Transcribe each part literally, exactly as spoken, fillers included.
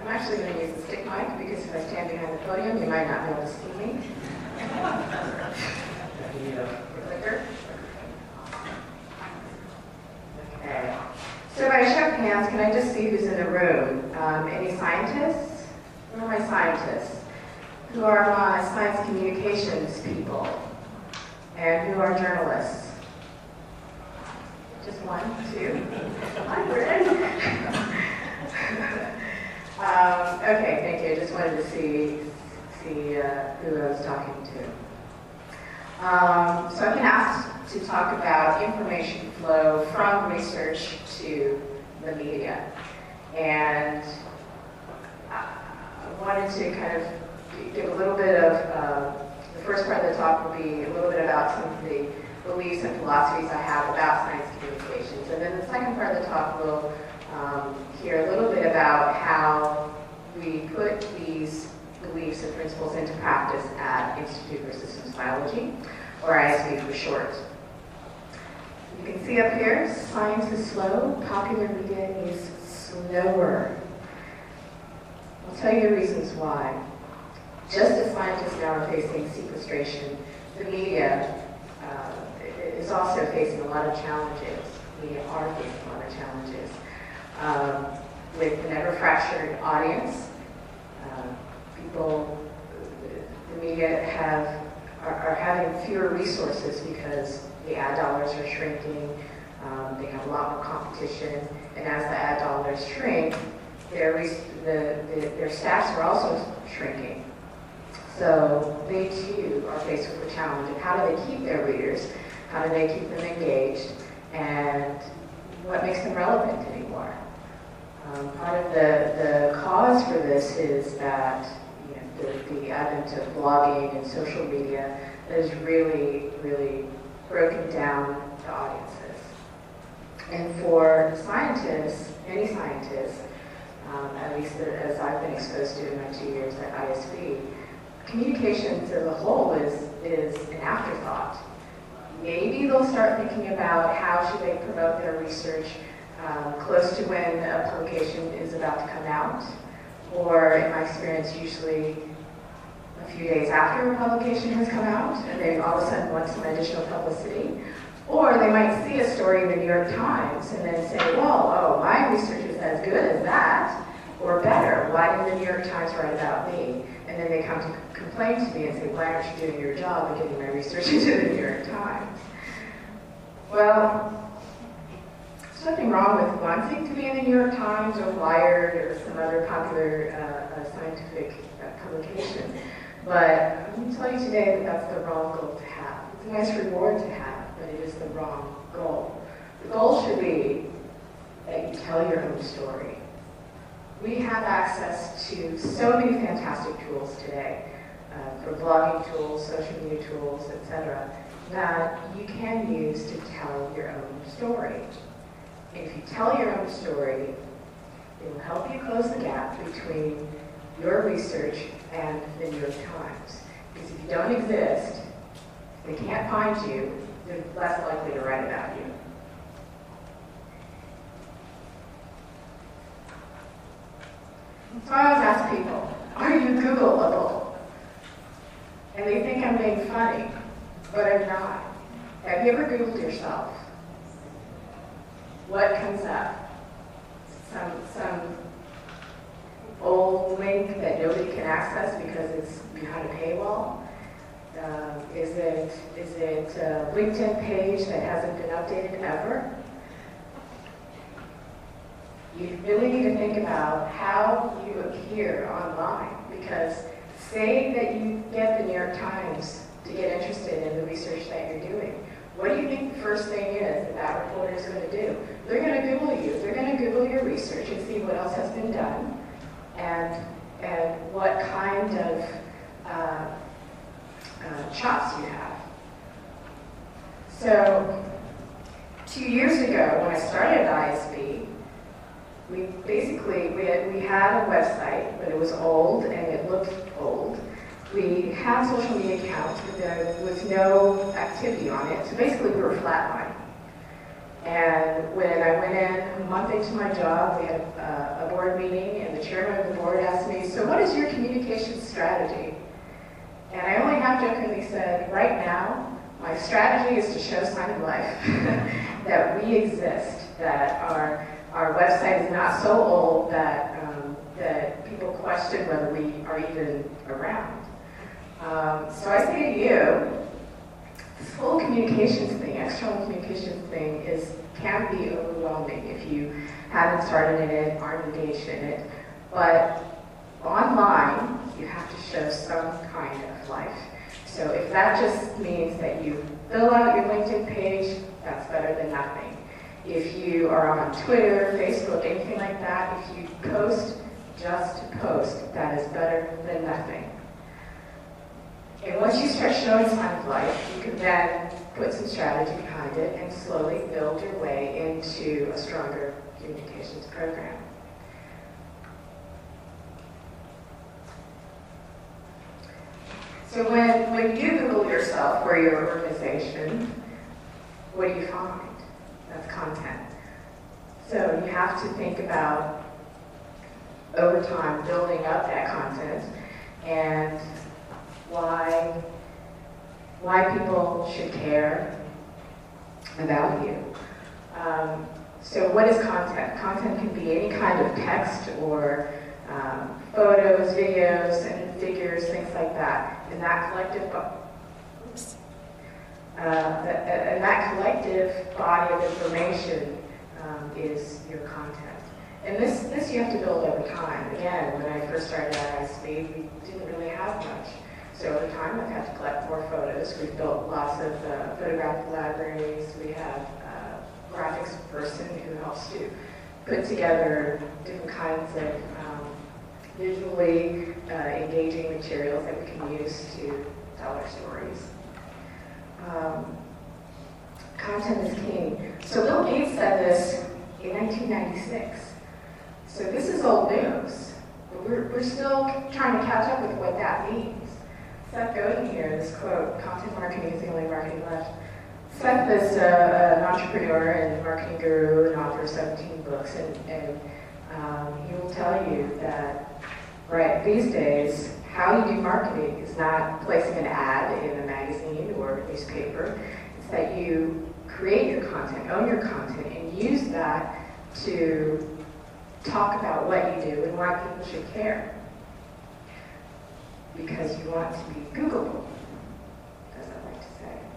I'm actually going to use the stick mic because if I stand behind the podium, you might not be able to see me. Clicker. Okay. So if I show of hands, can I just see who's in the room? Um, any scientists? Who are my scientists? Who are my science communications people? And who are journalists? Just one, two, hundred. um, okay, thank you. I just wanted to see, see uh, who I was talking to. Um, so I've been asked to talk about information flow from research to the media. And I wanted to kind of give a little bit of, uh, the first part of the talk will be a little bit about some of the beliefs and philosophies I have about science communications. And then the second part of the talk will um, hear a little bit about how we put these beliefs and principles into practice at Institute for Systems Biology, or I S B for short. You can see up here, science is slow, popular media is slower. I'll tell you the reasons why. Just as scientists now are facing sequestration, the media uh, is also facing a lot of challenges. We are facing a lot of challenges. Um, with an ever-fractured audience, uh, people, the media have, are, are having fewer resources because the ad dollars are shrinking, um, they have a lot more competition, and as the ad dollars shrink, their, the, the, their staffs are also shrinking. So they too are faced with the challenge of how do they keep their readers, how do they keep them engaged, and what makes them relevant anymore. Um, part of the, the cause for this is that you know, the, the advent of blogging and social media has really, really broken down the audiences. And for scientists, any scientists, um, at least as I've been exposed to in my two years at I S B, communications as a whole is, is an afterthought. Maybe they'll start thinking about how should they promote their research um, close to when a publication is about to come out, or in my experience, usually a few days after a publication has come out, and they all of a sudden want some additional publicity. Or they might see a story in the New York Times and then say, well, oh, my research is as good as that, or better. Why didn't the New York Times write about me? And then they come to complain to me and say, why aren't you doing your job of getting my research into the New York Times? Well, there's nothing wrong with wanting to be in the New York Times or Wired or some other popular uh, uh, scientific uh, publication. But I'm going to tell you today that that's the wrong goal to have. It's a nice reward to have, but it is the wrong goal. The goal should be that you tell your own story. We have access to so many fantastic tools today, uh, for blogging tools, social media tools, et cetera, that you can use to tell your own story. If you tell your own story, it will help you close the gap between your research and the New York Times. Because if you don't exist, they can't find you, they're less likely to write about you. So I always ask people, are you Googleable? And they think I'm being funny, but I'm not. Have you ever Googled yourself? What comes up? Some, some old link that nobody can access because it's behind a paywall? Uh, is it, is it a LinkedIn page that hasn't been updated ever? You really need to think about how you appear online, because say that you get the New York Times to get interested in the research that you're doing. What do you think the first thing is that that reporter is going to do? They're going to Google you. They're going to Google your research and see what else has been done and, and what kind of uh, uh, chops you have. So two years ago, when I started at I S B, we basically, we had, we had a website, but it was old and it looked old. We had social media accounts, but there was no activity on it. So basically we were flatlining. And when I went in a month into my job, we had uh, a board meeting, and the chairman of the board asked me, so what is your communication strategy? And I only half-jokingly said, right now, my strategy is to show sign of life, that we exist, that our, our website is not so old that, um, that people question whether we are even around. Um, so I say to you, this whole communications thing, external communications thing, is can be overwhelming if you haven't started in it, aren't engaged in it. But online, you have to show some kind of life. So if that just means that you fill out your LinkedIn page, that's better than nothing. If you are on Twitter, Facebook, anything like that, if you post just to post, that is better than nothing. And once you start showing sign of life, you can then put some strategy behind it and slowly build your way into a stronger communications program. So when, when you Google yourself or your organization, what do you find? That's content. So you have to think about, over time, building up that content and why, why people should care about you. Um, so what is content? Content can be any kind of text or um, photos, videos, and figures, things like that. And that collective, oops, uh, and that collective body of information um, is your content. And this, this you have to build over time. Again, when I first started at I S B, we didn't really have much. So over time, I've had to collect more photos. We've built lots of uh, photographic libraries. We have a graphics person who helps to put together different kinds of um, visually uh, engaging materials that we can use to tell our stories. Um, content is king. So Bill Gates said this in nineteen ninety-six. So this is old news, but we're, we're still trying to catch up with what that means. Seth Godin here, this quote, content marketing is the only marketing left. Seth is uh, an entrepreneur and marketing guru and author of seventeen books, and, and um, he will tell you that right these days, how you do marketing is not placing an ad in a magazine or a newspaper. It's that you create your content, own your content, and use that to talk about what you do and why people should care. Because you want to be Googleable, as I like to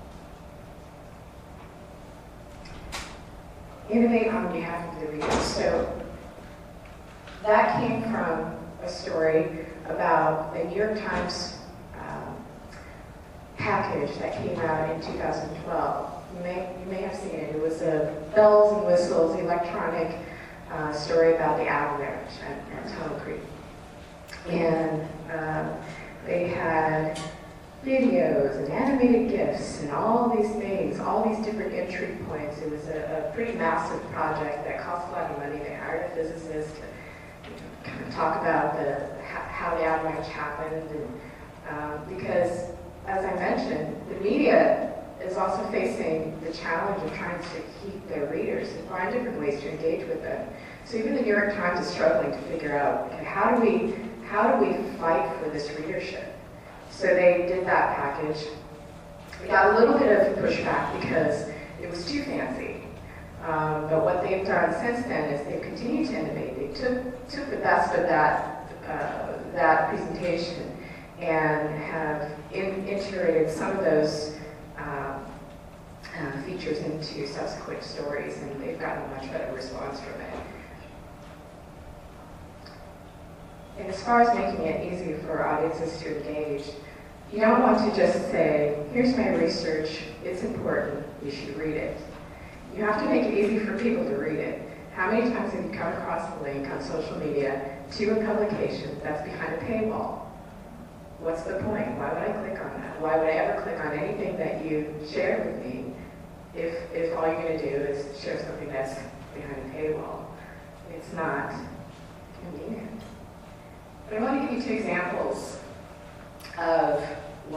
say. Innovate on behalf of the reader. So that came from a story about a New York Times um, package that came out in two thousand twelve. You may, you may have seen it. It was a bells and whistles electronic uh, story about the avalanche at, at Tunnel Creek. And uh, they had videos and animated GIFs and all these things, all these different entry points. It was a, a pretty massive project that cost a lot of money. They hired a physicist to kind of talk about the, how the avalanche happened. And, um, because, as I mentioned, the media is also facing the challenge of trying to keep their readers and find different ways to engage with them. So even the New York Times is struggling to figure out, okay, how do we How do we fight for this readership? So they did that package. We got a little bit of pushback because it was too fancy. Um, but what they've done since then is they've continued to innovate. They took, took the best of that, uh, that presentation and have in, integrated some of those um, uh, features into subsequent stories, and they've gotten a much better response from it. And as far as making it easy for audiences to engage, you don't want to just say, here's my research, it's important, you should read it. You have to make it easy for people to read it. How many times have you come across a link on social media to a publication that's behind a paywall? What's the point? Why would I click on that? Why would I ever click on anything that you share with me if, if all you're going to do is share something that's behind a paywall? It's not convenient. But I want to give you two examples of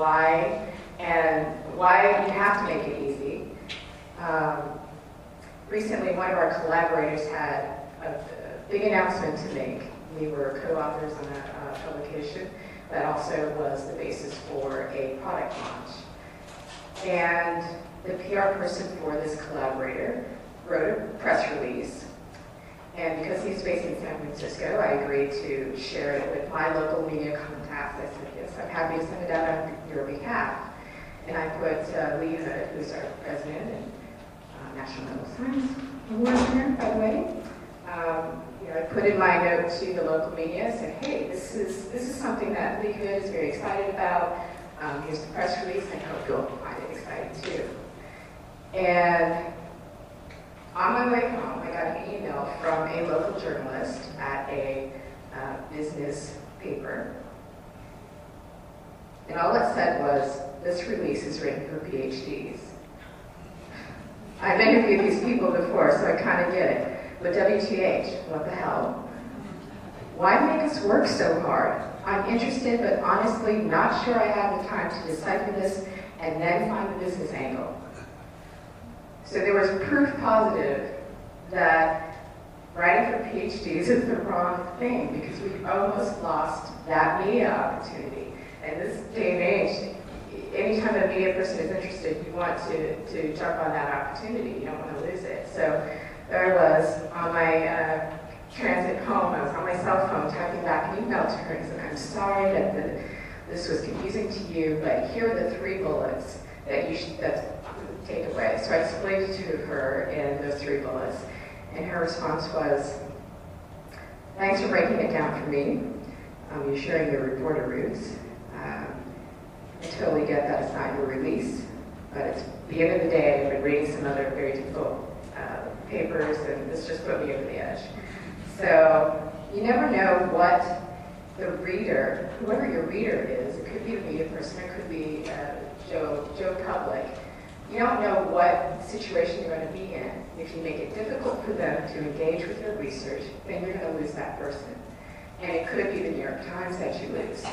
why and why you have to make it easy. Um, recently one of our collaborators had a, a big announcement to make. We were co-authors on a uh, publication that also was the basis for a product launch. And the P R person for this collaborator wrote a press release. And because he's based in San Francisco, I agreed to share it with my local media contacts. I said, yes, I'm happy to send it out on your behalf. And I put uh, Lee Hood, who's our president and uh, National Medal of Science Award winner, by the way. Um, you know, I put in my note to the local media, said, hey, this is this is something that Lee Hood is very excited about. Um, here's the press release. I hope you'll find it exciting too. And on my way home, I got an email from a local journalist at a uh, business paper. And all it said was, this release is written for PhDs. I've interviewed these people before, so I kind of get it. But W T H, what the hell? Why make us work so hard? I'm interested, but honestly not sure I have the time to decipher this and then find the business angle. So there was proof positive that writing for PhDs is the wrong thing, because we almost lost that media opportunity. And this day and age, anytime a media person is interested, you want to, to jump on that opportunity. You don't want to lose it. So there I was on my uh, transit home. I was on my cell phone typing back an email to her and said, I'm sorry that the, this was confusing to you, but here are the three bullets that you should that take away. So I explained it to her in those three bullets, and her response was, thanks for breaking it down for me. Um, you're sharing your reporter roots. Um, I totally get that it's not your release, but it's, at the end of the day, I've been reading some other very difficult uh, papers, and this just put me over the edge. So you never know what the reader, whoever your reader is, it could be a media person, it could be uh, Joe, Joe Public. You don't know what situation you're going to be in. If you make it difficult for them to engage with your research, then you're going to lose that person. And it could be the New York Times that you lose.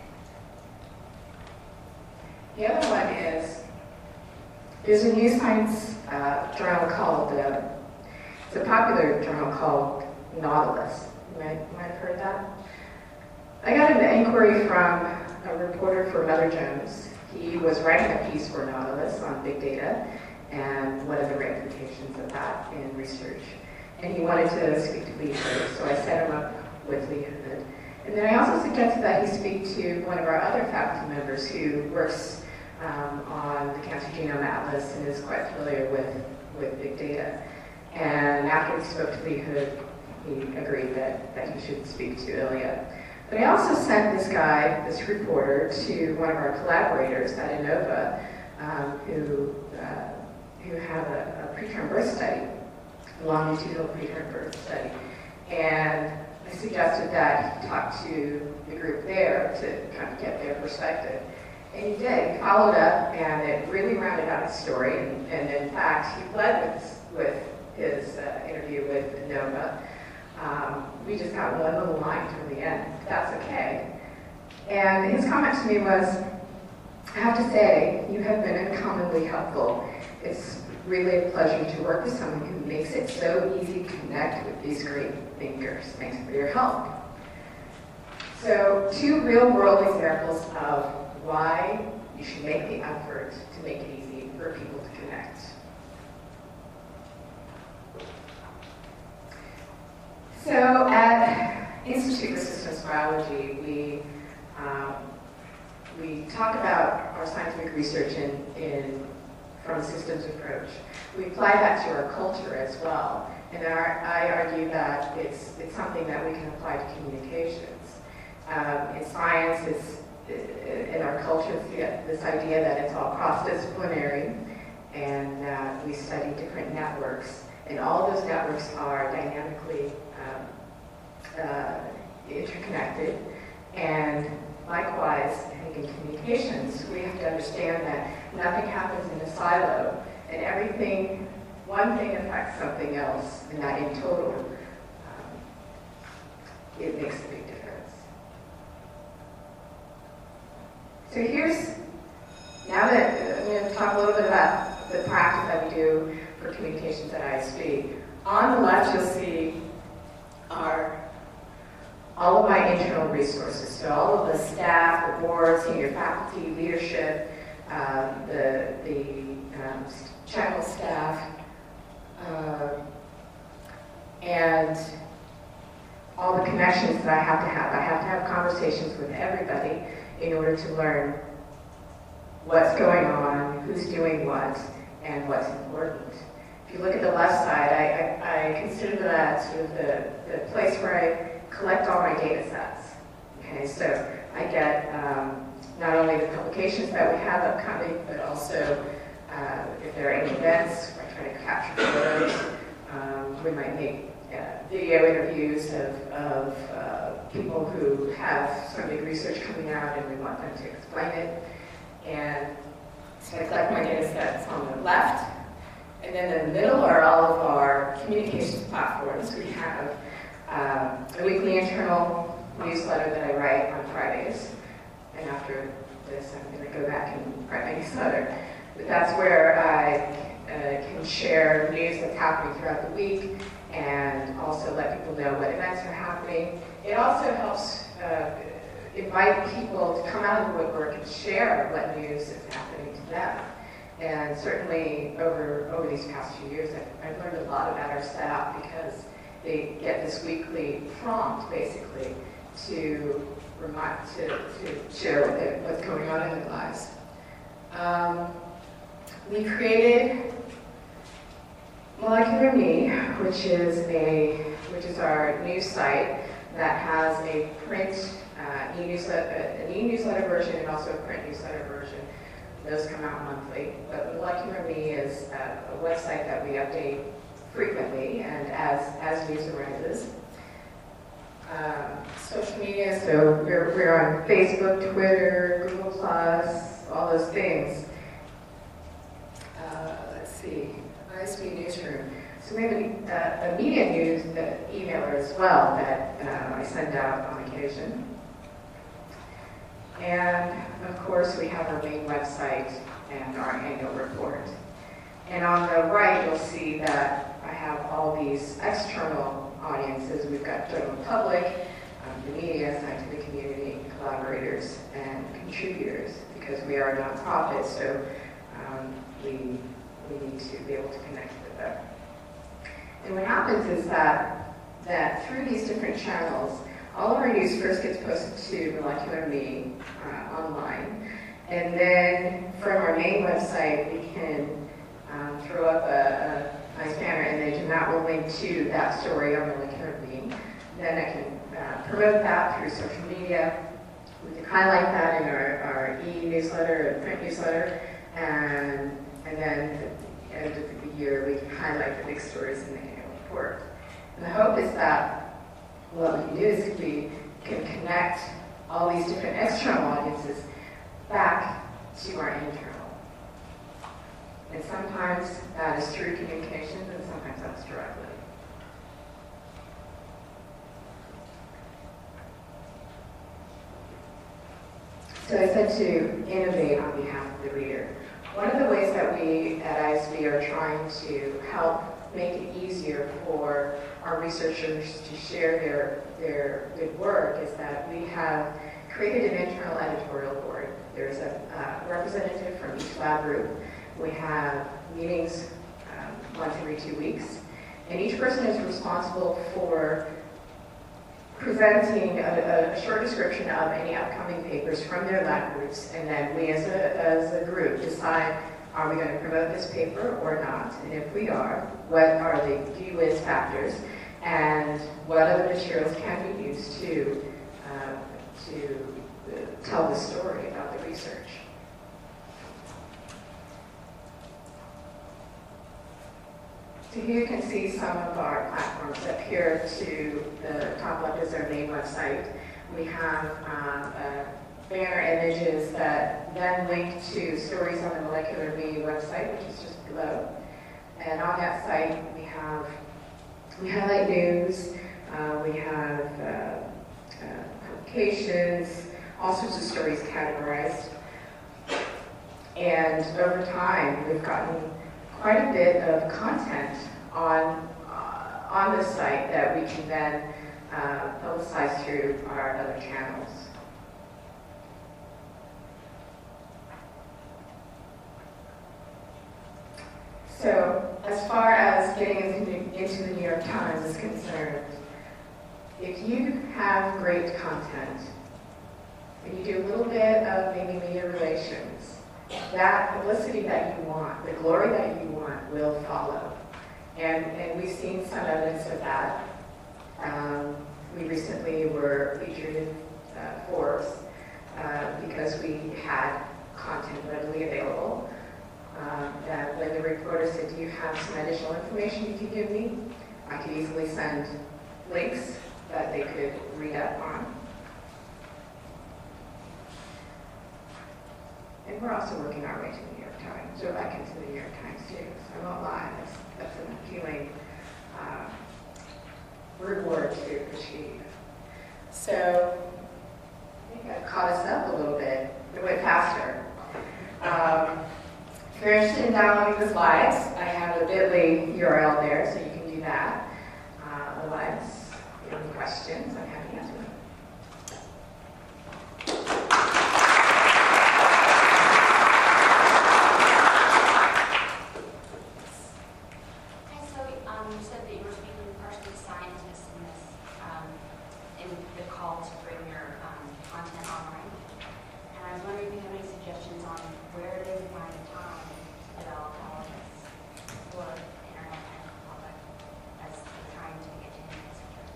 The other one is, there's a new science uh, journal called, uh, it's a popular journal called Nautilus. You might, you might have heard that. I got an inquiry from a reporter for Mother Jones. He was writing a piece for Nautilus on big data and what are the ramifications of that in research. And he wanted to speak to Lee Hood, so I set him up with Lee Hood. And then I also suggested that he speak to one of our other faculty members who works um, on the Cancer Genome Atlas and is quite familiar with, with big data. And after we spoke to Lee Hood, he agreed that, that he should speak to Ilya. But I also sent this guy, this reporter, to one of our collaborators at Inova, um, who, uh, who have a, a preterm birth study, a longitudinal preterm birth study. And I suggested that he talk to the group there to kind of get their perspective. And he did. He followed up, and it really rounded out his story. And, and in fact, he led with, with his uh, interview with Inova. Um, we just got one little line toward the end. That's okay. And his comment to me was, I have to say, you have been uncommonly helpful. It's really a pleasure to work with someone who makes it so easy to connect with these great thinkers. Thanks for your help. So, two real-world examples of why you should make the effort to make it easy for people to connect. So at Institute for Systems Biology, we, um, we talk about our scientific research in, in, from a systems approach. We apply that to our culture as well. And our, I argue that it's, it's something that we can apply to communications. Um, in science, it's, in our culture, it's this idea that it's all cross-disciplinary, and uh, we study different networks. And all those networks are dynamically um, uh, interconnected. And likewise, I think in communications, we have to understand that nothing happens in a silo, and everything, one thing affects something else, and that in total, um, it makes a big difference. So here's, now that I'm going to talk a little bit about the practice that we do for communications at I S B. On the left, you'll see our all of my internal resources. So all of the staff, the board, senior faculty, leadership, um, the, the um, channel staff, uh, and all the connections that I have to have. I have to have conversations with everybody in order to learn what's going on, who's doing what, and what's important. If you look at the left side, I, I, I consider that sort of the, the place where I collect all my data sets. Okay, so I get um, not only the publications that we have upcoming, but also uh, if there are any events, I try to capture photos. Um, we might make uh, video interviews of, of uh, people who have some big research coming out and we want them to explain it. And so I collect my data sets on the left. And then in the middle are all of our communications platforms. We have um, a weekly internal newsletter that I write on Fridays. And after this, I'm going to go back and write my newsletter. But that's where I uh, can share news that's happening throughout the week and also let people know what events are happening. It also helps uh, invite people to come out of the woodwork and share what news is happening to them. And certainly over, over these past few years, I've, I've learned a lot about our staff because they get this weekly prompt, basically, to remind, to, to share what they, what's going on in their lives. Um, we created Molecular Me, which is a which is our news site that has a print uh, e-newsletter, an e-newsletter version and also a print newsletter version. Those come out monthly. But Molecular Me is a, a website that we update frequently and as as news arises. Um, social media, so we're we're on Facebook, Twitter, Google Plus, all those things. Uh, let's see. I S B Newsroom. So we have a, a media news uh, emailer as well that uh, I send out on occasion. And of course we have our main website and our annual report. And on the right you'll see that I have all these external audiences. We've got general public, um, the media, scientific community, collaborators, and contributors because we are a nonprofit, so um, we we need to be able to connect with them. And what happens is that, that through these different channels, all of our news first gets posted to Molecular Me uh, online, and then from our main website we can um, throw up a, a nice banner image, and that will link to that story on Molecular Me. Then I can uh, promote that through social media. We can highlight that in our, our e-newsletter and print newsletter, and And then at the end of the year, we can highlight the big stories in the annual report. And the hope is that what we can do is we can connect all these different external audiences back to our internal. And sometimes that is through communications, and sometimes that's directly. So I said to innovate on behalf of the reader. One of the ways that we at I S B are trying to help make it easier for our researchers to share their, their good work is that we have created an internal editorial board. There's a uh, representative from each lab group. We have meetings um, once every two weeks, and each person is responsible for presenting a, a short description of any upcoming papers from their lab groups, and then we as a, as a group decide, are we going to promote this paper or not? And if we are, what are the G-Whiz factors, and what other materials can be used to, uh, to uh, tell the story about the research? So here you can see some of our platforms. Up here to the top left is our main website. We have um, uh, banner images that then link to stories on the Molecular Me website, which is just below. And on that site, we have we highlight news, uh, we have uh, uh, publications, all sorts of stories categorized. And over time, we've gotten quite quite a bit of content on, uh, on the site that we can then uh, publicize through our other channels. So, as far as getting into, into the New York Times is concerned, if you have great content, and you do a little bit of maybe media relations, that publicity that you want, the glory that you want, will follow. And, and we've seen some evidence of that. Um, we recently were featured in uh, Forbes uh, because we had content readily available. Um, that when the reporter said, do you have some additional information you could give me? I could easily send links that they could read up on. And we're also working our way to the New York Times, or back into the New York Times too. So I won't lie, that's, that's an appealing uh, reward to achieve. So I think I've caught us up a little bit. It went faster. Um, If you're interested in downloading the slides, I have a bit dot L Y U R L there, so you can do that. Uh, otherwise, if you have any questions, I'm happy to answer them. Hi, so um, you said that you were speaking partially to scientists in this, um, in the call to bring your um, content online. And I was wondering if you have any suggestions on where they would find time to develop all of this for the internet and the public as they're trying to get to the researcher.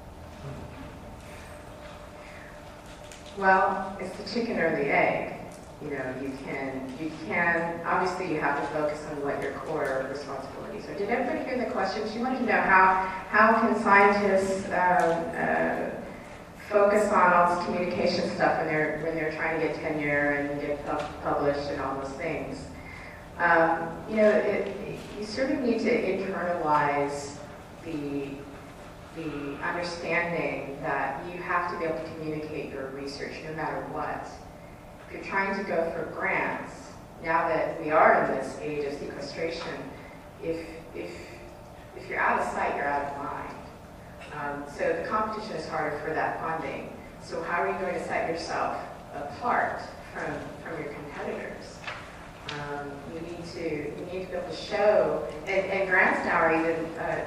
Well, it's the chicken or the egg. You know, you can, you can, obviously you have to focus on what your core responsibilities are. Did everybody hear the question? She wanted to know how, how can scientists um, uh, focus on all this communication stuff when they're, when they're trying to get tenure and get pub published and all those things. Um, you know, it, it, you sort of need to internalize the, the understanding that you have to be able to communicate your research no matter what. If you're trying to go for grants, now that we are in this age of sequestration, if, if, if you're out of sight, you're out of mind. Um, so the competition is harder for that funding. So how are you going to set yourself apart from, from your competitors? Um, you need to you need to be able to show, and, and grants now are even uh,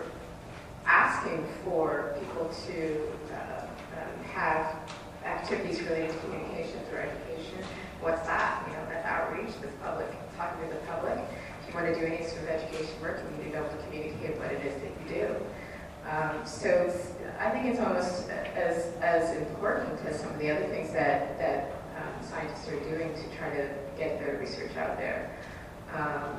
asking for people to uh, um, have activities related to communications or education. What's that? You know, that's outreach, that's public, talking to the public. If you want to do any sort of education work, you need to be able to communicate what it is that you do. Um, so I think it's almost as, as important as some of the other things that, that um, scientists are doing to try to get their research out there. Um,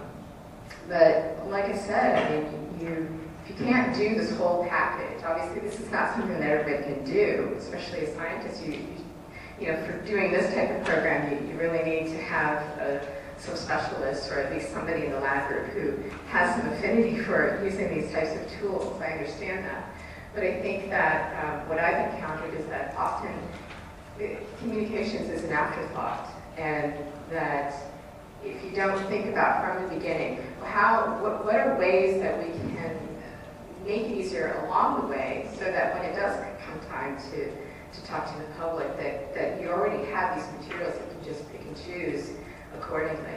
but like I said, I mean, you, if you can't do this whole package, obviously this is not something that everybody can do, especially as scientists. You, you, you know, for doing this type of program, you, you really need to have a, some specialists, or at least somebody in the lab group who has some affinity for using these types of tools. I understand that. But I think that um, what I've encountered is that often communications is an afterthought, and that if you don't think about from the beginning, well, how, what, what are ways that we can make it easier along the way so that when it does come time to, to talk to the public, that, that you already have these materials that you can just pick and choose accordingly.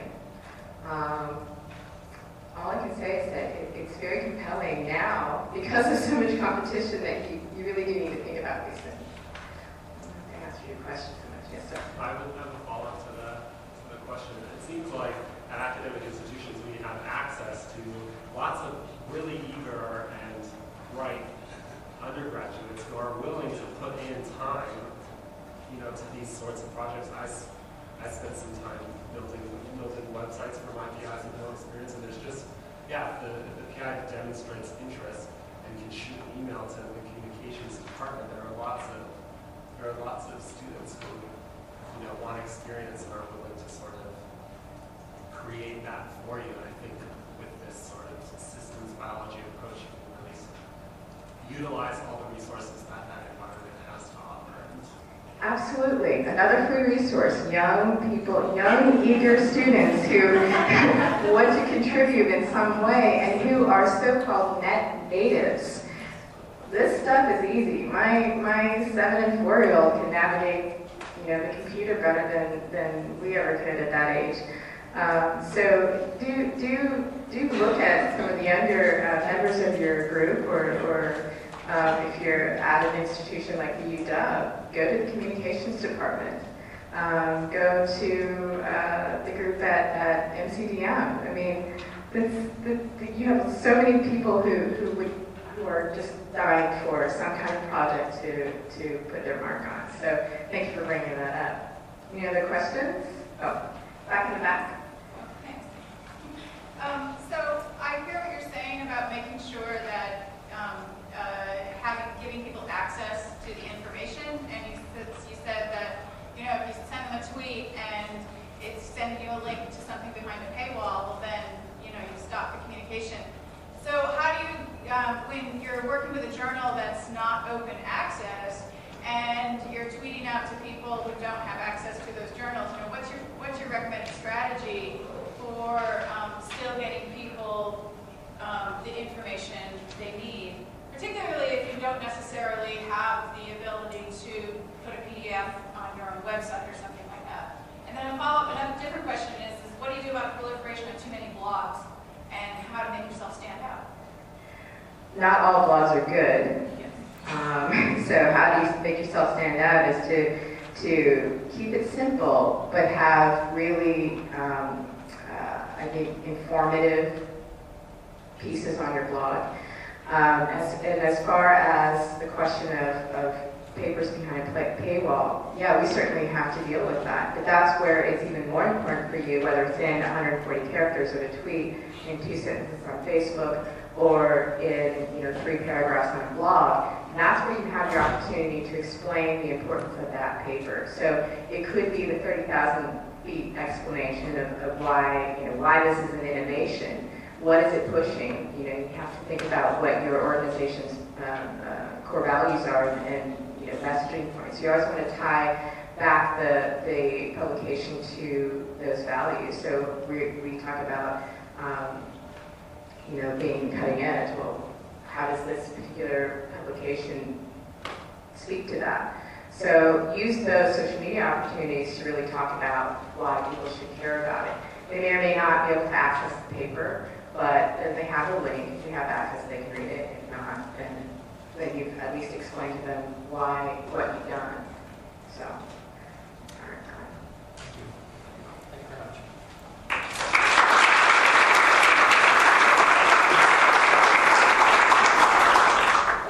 Um, all I can say is that it, it's very compelling now because of so much competition that you, you really do need to think about these things. I answered your question so much. Yes, sir. I would have a follow-up to that to the question. It seems like at academic institutions we have access to lots of really eager and bright undergraduates who are willing to put in time, you know, to these sorts of projects. I, I spent some time building building websites for my P Is and no experience, and there's just, yeah, the, the P I demonstrates interest and can shoot an email to the communications department. There are lots of there are lots of students who, you know, want experience and are willing to sort of create that for you. And I think with this sort of systems biology approach, you can really utilize all the resources that that environment has to offer. Absolutely. Another free resource, young people, young, eager students who want to contribute in some way and who are so-called net natives. This stuff is easy. My my seven and four-year-old can navigate, you know, the computer better than, than we ever could at that age. Um, so do do do look at some of the younger uh, members of your group, or, or um, if you're at an institution like the U W, go to the communications department. Um, go to uh, the group at, at M C D M. I mean, this, the, the, you have so many people who who would. who are just dying for some kind of project to, to put their mark on. So thank you for bringing that up. Any other questions? Oh, back in the back. Thanks. Um, so I hear what you're saying about making sure that um, uh, having, giving people access to the information, and you said, you said that, you know, if you send them a tweet and it's sending you a link to something behind a paywall, well then, you know, you stop the communication. So how do you, um, when you're working with a journal that's not open access and you're tweeting out to people who don't have access to those journals, you know, what's your what's your recommended strategy for um, still getting people um, the information they need, particularly if you don't necessarily have the ability to put a P D F on your own website or something like that. And then a follow-up, another different question is, is what do you do about the proliferation of too many blogs? And how to make yourself stand out? Not all blogs are good. Um, so how do you make yourself stand out is to to keep it simple, but have really, um, uh, I think, informative pieces on your blog. Um, as, and as far as the question of, of papers behind a paywall, yeah, we certainly have to deal with that. But that's where it's even more important for you, whether it's in one hundred forty characters of a tweet, in two sentences on Facebook, or in, you know, three paragraphs on a blog. And that's where you have your opportunity to explain the importance of that paper. So it could be the thirty thousand feet explanation of, of why, you know, why this is an innovation. What is it pushing? You know, you have to think about what your organization's um, uh, core values are and, and you know, messaging points. You always want to tie back the, the publication to those values. So we, we talk about, um, you know, being cutting edge. Well, how does this particular publication speak to that? So use those social media opportunities to really talk about why people should care about it. They may or may not be able to access the paper, but if they have a link, if they have access, they can read it. If not, then, then you've at least explained to them why, what you've done. So.